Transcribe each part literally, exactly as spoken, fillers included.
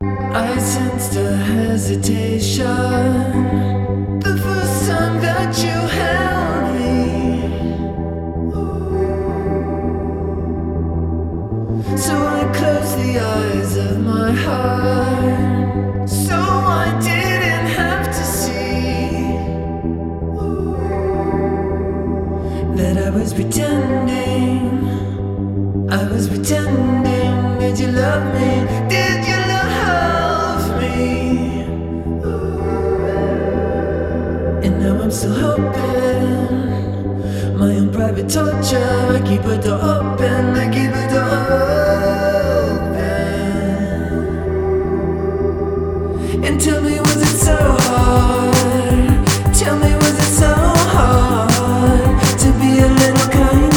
I sensed a hesitation the first time that you held me. So I closed the eyes of my heart, so I didn't have to see that I was pretending. I was pretending. Did you love me? Did you love me? And now I'm still hoping. My own private torture. I keep a door open. I keep a door open. And tell me, was it so hard? Tell me, was it so hard to be a little kind?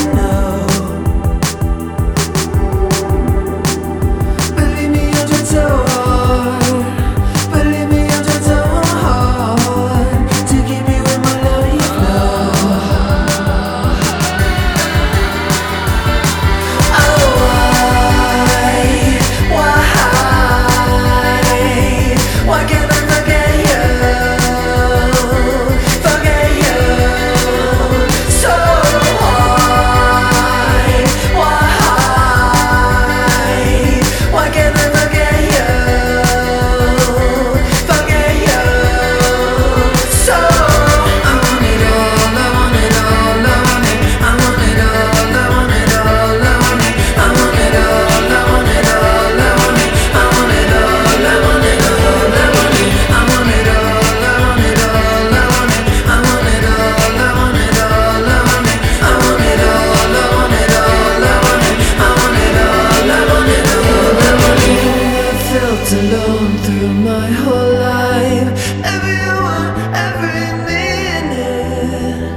Alone through my whole life, everyone, every minute.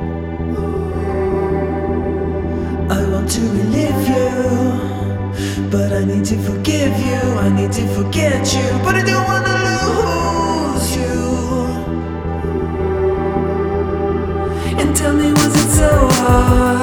I want to relive you, but I need to forgive you. I need to forget you, but I don't want to lose you. And tell me, was it so hard?